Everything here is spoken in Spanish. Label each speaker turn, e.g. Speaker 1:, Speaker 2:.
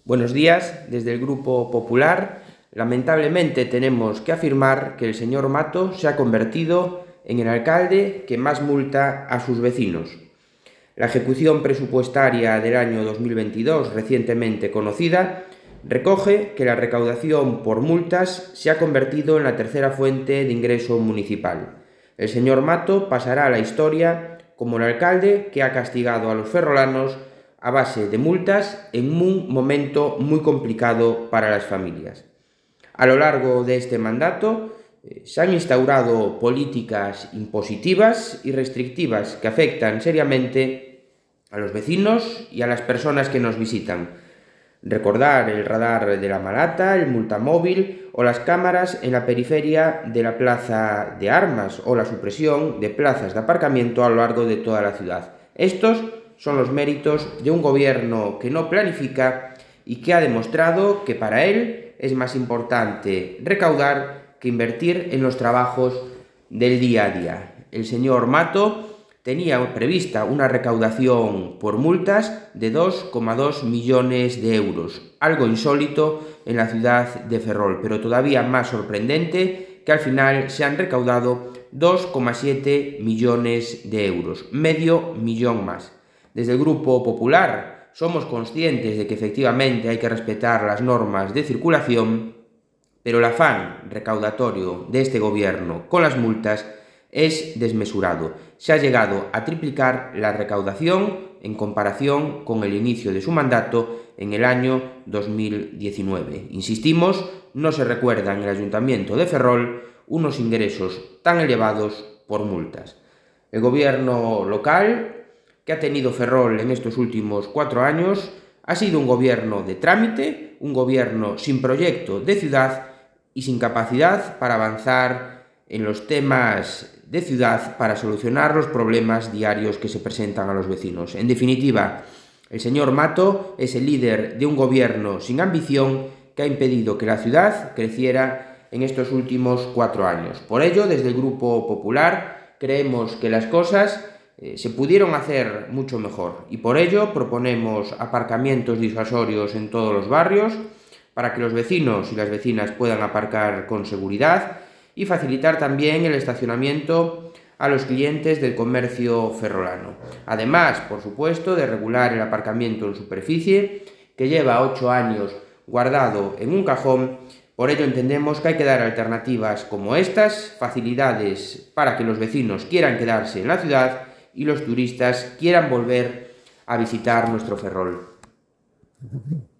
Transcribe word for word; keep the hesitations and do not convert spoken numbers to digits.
Speaker 1: Buenos días, desde el Grupo Popular. Lamentablemente tenemos que afirmar que el señor Mato se ha convertido en el alcalde que más multa a sus vecinos. La ejecución presupuestaria del año dos mil veintidós, recientemente conocida, recoge que la recaudación por multas se ha convertido en la tercera fuente de ingreso municipal. El señor Mato pasará a la historia como el alcalde que ha castigado a los ferrolanos a base de multas en un momento muy complicado para las familias. A lo largo de este mandato eh, se han instaurado políticas impositivas y restrictivas que afectan seriamente a los vecinos y a las personas que nos visitan. Recordar el radar de la Malata, el multamóvil o las cámaras en la periferia de la Plaza de Armas o la supresión de plazas de aparcamiento a lo largo de toda la ciudad. Estos son los méritos de un gobierno que no planifica y que ha demostrado que para él es más importante recaudar que invertir en los trabajos del día a día. El señor Mato tenía prevista una recaudación por multas de dos coma dos millones de euros, algo insólito en la ciudad de Ferrol, pero todavía más sorprendente que al final se han recaudado dos coma siete millones de euros, medio millón más. Desde el Grupo Popular somos conscientes de que efectivamente hay que respetar las normas de circulación, pero el afán recaudatorio de este gobierno con las multas es desmesurado. Se ha llegado a triplicar la recaudación en comparación con el inicio de su mandato en el año dos mil diecinueve. Insistimos, no se recuerda en el Ayuntamiento de Ferrol unos ingresos tan elevados por multas. El gobierno local que ha tenido Ferrol en estos últimos cuatro años ha sido un gobierno de trámite, un gobierno sin proyecto de ciudad y sin capacidad para avanzar en los temas de ciudad para solucionar los problemas diarios que se presentan a los vecinos. En definitiva, el señor Mato es el líder de un gobierno sin ambición que ha impedido que la ciudad creciera en estos últimos cuatro años. Por ello, desde el Grupo Popular creemos que las cosas eh, se pudieron hacer mucho mejor y por ello proponemos aparcamientos disuasorios en todos los barrios para que los vecinos y las vecinas puedan aparcar con seguridad y facilitar también el estacionamiento a los clientes del comercio ferrolano. Además, por supuesto, de regular el aparcamiento en superficie, que lleva ocho años guardado en un cajón. Por ello entendemos que hay que dar alternativas como estas, facilidades para que los vecinos quieran quedarse en la ciudad y los turistas quieran volver a visitar nuestro Ferrol.